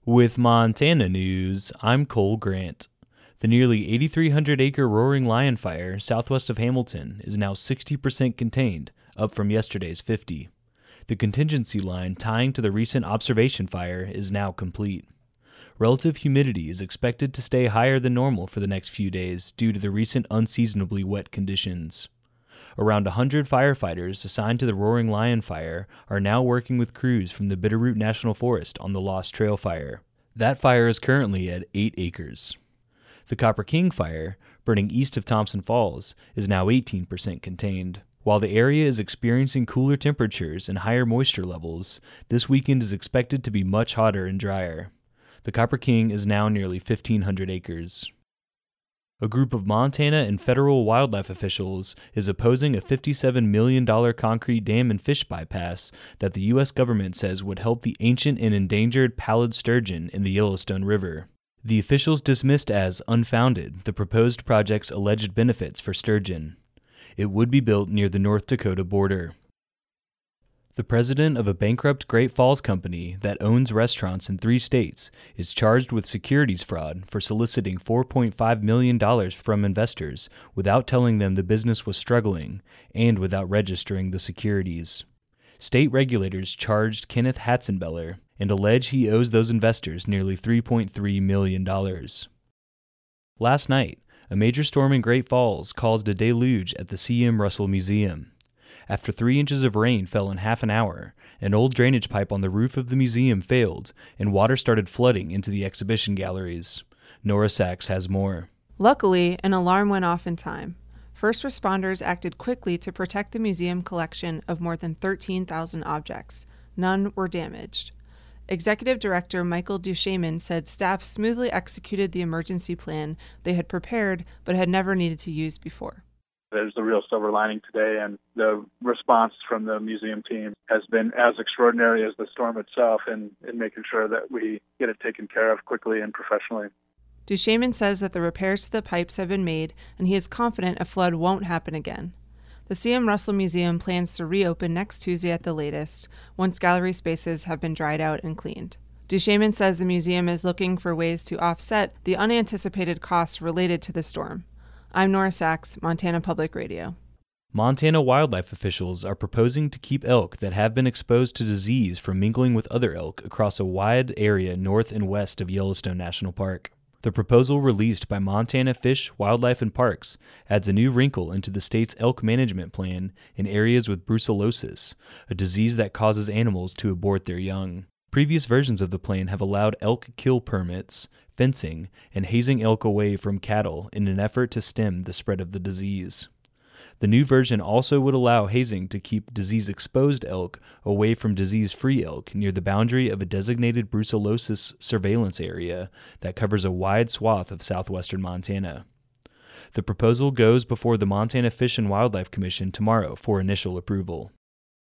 With Montana news, I'm Cole Grant. The nearly 8,300-acre Roaring Lion Fire southwest of Hamilton is now 60% contained, up from yesterday's 50%. The contingency line tying to the recent observation fire is now complete. Relative humidity is expected to stay higher than normal for the next few days due to the recent unseasonably wet conditions. Around 100 firefighters assigned to the Roaring Lion Fire are now working with crews from the Bitterroot National Forest on the Lost Trail Fire. That fire is currently at 8 acres. The Copper King Fire, burning east of Thompson Falls, is now 18% contained. While the area is experiencing cooler temperatures and higher moisture levels, this weekend is expected to be much hotter and drier. The Copper King is now nearly 1,500 acres. A group of Montana and federal wildlife officials is opposing a $57 million concrete dam and fish bypass that the U.S. government says would help the ancient and endangered pallid sturgeon in the Yellowstone River. The officials dismissed as unfounded the proposed project's alleged benefits for sturgeon. It would be built near the North Dakota border. The president of a bankrupt Great Falls company that owns restaurants in 3 states is charged with securities fraud for soliciting $4.5 million from investors without telling them the business was struggling and without registering the securities. State regulators charged Kenneth Hatzenbeller and allege he owes those investors nearly $3.3 million. Last night, a major storm in Great Falls caused a deluge at the C.M. Russell Museum. After 3 inches of rain fell in half an hour, an old drainage pipe on the roof of the museum failed, and water started flooding into the exhibition galleries. Nora Sachs has more. Luckily, an alarm went off in time. First responders acted quickly to protect the museum collection of more than 13,000 objects. None were damaged. Executive Director Michael Duchemin said staff smoothly executed the emergency plan they had prepared but had never needed to use before. There's the real silver lining today, and the response from the museum team has been as extraordinary as the storm itself in making sure that we get it taken care of quickly and professionally. Duchemin says that the repairs to the pipes have been made, and he is confident a flood won't happen again. The C.M. Russell Museum plans to reopen next Tuesday at the latest, once gallery spaces have been dried out and cleaned. Duchemin says the museum is looking for ways to offset the unanticipated costs related to the storm. I'm Nora Sachs, Montana Public Radio. Montana wildlife officials are proposing to keep elk that have been exposed to disease from mingling with other elk across a wide area north and west of Yellowstone National Park. The proposal released by Montana Fish, Wildlife, and Parks adds a new wrinkle into the state's elk management plan in areas with brucellosis, a disease that causes animals to abort their young. Previous versions of the plan have allowed elk kill permits, fencing, and hazing elk away from cattle in an effort to stem the spread of the disease. The new version also would allow hazing to keep disease-exposed elk away from disease-free elk near the boundary of a designated brucellosis surveillance area that covers a wide swath of southwestern Montana. The proposal goes before the Montana Fish and Wildlife Commission tomorrow for initial approval.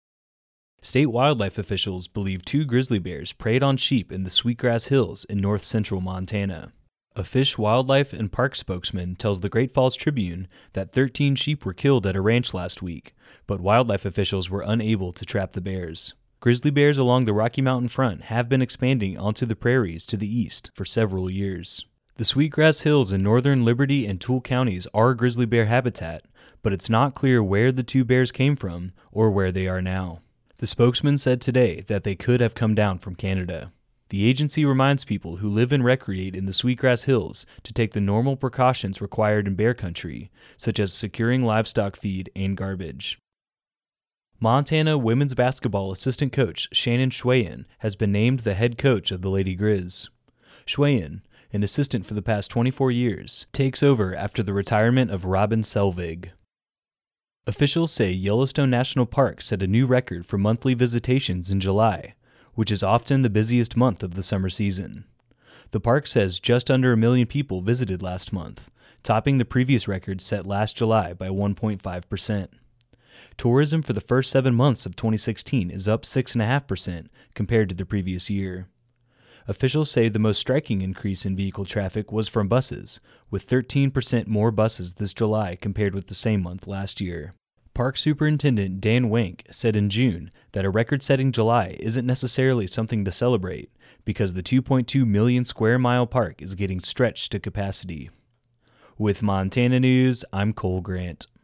State wildlife officials believe 2 grizzly bears preyed on sheep in the Sweetgrass Hills in north-central Montana. A Fish, Wildlife, and Park spokesman tells the Great Falls Tribune that 13 sheep were killed at a ranch last week, but wildlife officials were unable to trap the bears. Grizzly bears along the Rocky Mountain front have been expanding onto the prairies to the east for several years. The Sweetgrass Hills in northern Liberty and Toole counties are grizzly bear habitat, but it's not clear where the 2 bears came from or where they are now. The spokesman said today that they could have come down from Canada. The agency reminds people who live and recreate in the Sweetgrass Hills to take the normal precautions required in bear country, such as securing livestock feed and garbage. Montana women's basketball assistant coach Shannon Schweyen has been named the head coach of the Lady Grizz. Schweyen, an assistant for the past 24 years, takes over after the retirement of Robin Selvig. Officials say Yellowstone National Park set a new record for monthly visitations in July, which is often the busiest month of the summer season. The park says just under 1 million people visited last month, topping the previous record set last July by 1.5%. Tourism for the first 7 months of 2016 is up 6.5% compared to the previous year. Officials say the most striking increase in vehicle traffic was from buses, with 13% more buses this July compared with the same month last year. Park Superintendent Dan Wenk said in June that a record-setting July isn't necessarily something to celebrate because the 2.2 million square mile park is getting stretched to capacity. With Montana News, I'm Cole Grant.